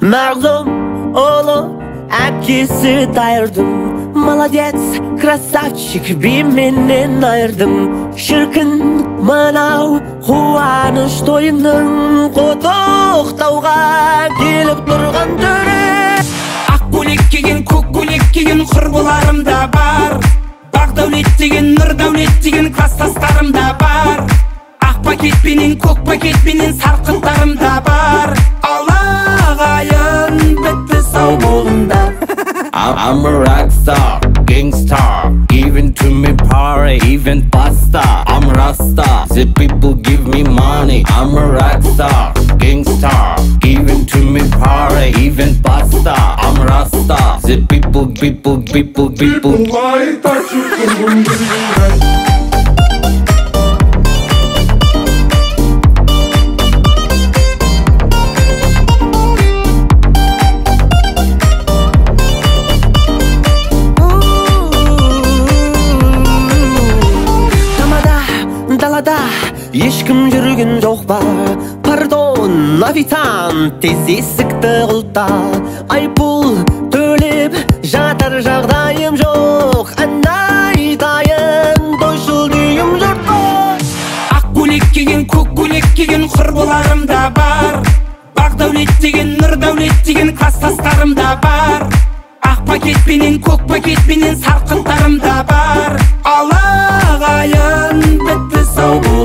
Mağlum oğlu әпкесі дайырдым. Молодец, красавчик, би менен айырдым. Шіркін мынау қуаныш тойының құттықтауға келіп тұрған түрі. Ақ көйлек киген, көк көйлек киген құрбыларым да бар. Бақ дәулет деген, нұр дәулет деген класстастарым да бар. Ақ пакетпенен, көк пакетпенен сарқыттарым да бар. Алағайын бітті сау болыңдар. I'm a rock star, gangstar, giving to me power, even pasta. I'm Rasta, the people give me money. I'm a rock star, gangstar, giving to me power, even pasta. I'm Rasta, the people. Why touch you? Ешкім жүрген жоқ ба? Пардон, официант, тез есікті құлта. Айыппұл төлеп жатар жағдайым жоқ. Айтайын, тойшыл дүйім жұртқа. Ақ көйлек киген, көк көйлек киген құрбыларым да бар. Бақ дәулет деген, нұр дәулет деген класстастарым да бар. Ақ пакетпенен, көк пакетпенен сарқыттарым да бар. Алағайын бітті сау